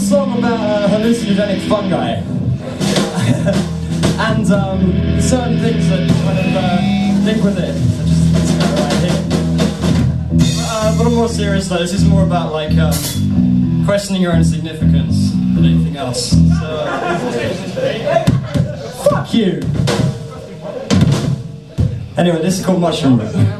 song about hallucinogenic fungi. And certain things that kind of link with it. So just let's go right here. But on a more serious note, this is more about like questioning your own significance than anything else. So, fuck you! Anyway, this is called Mushroom Rhythm.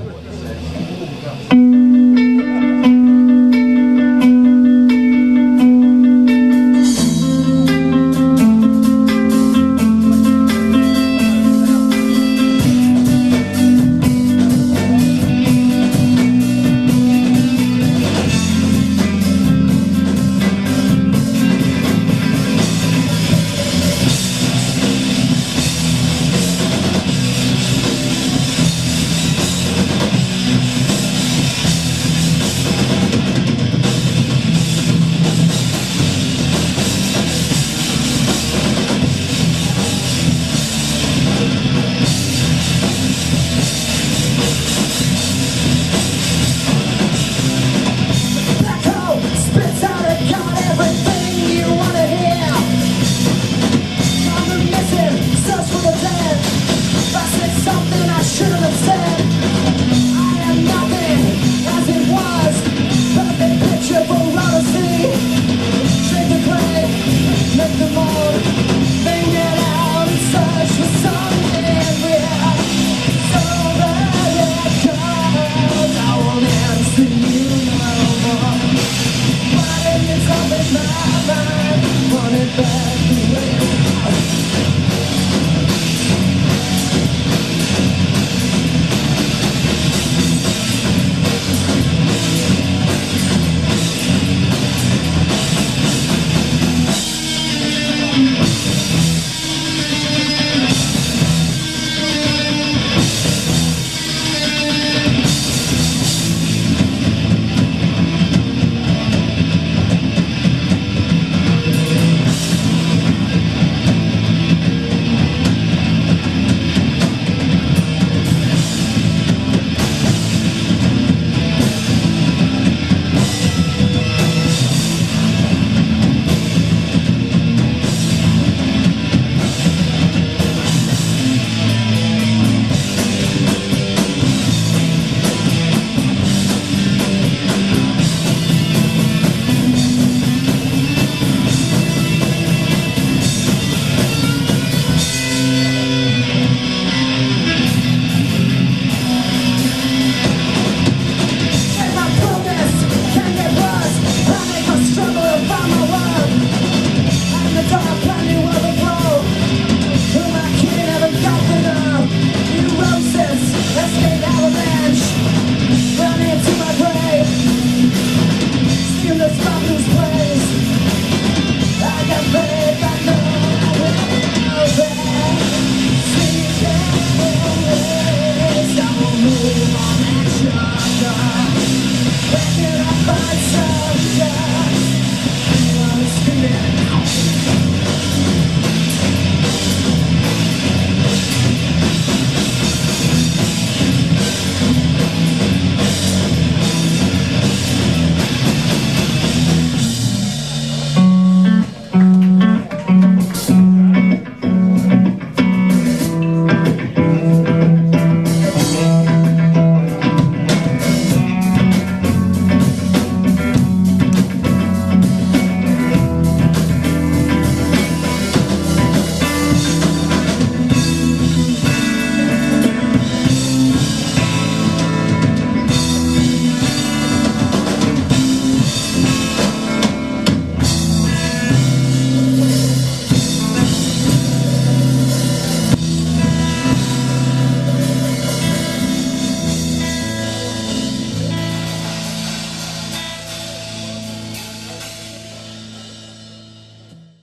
Let's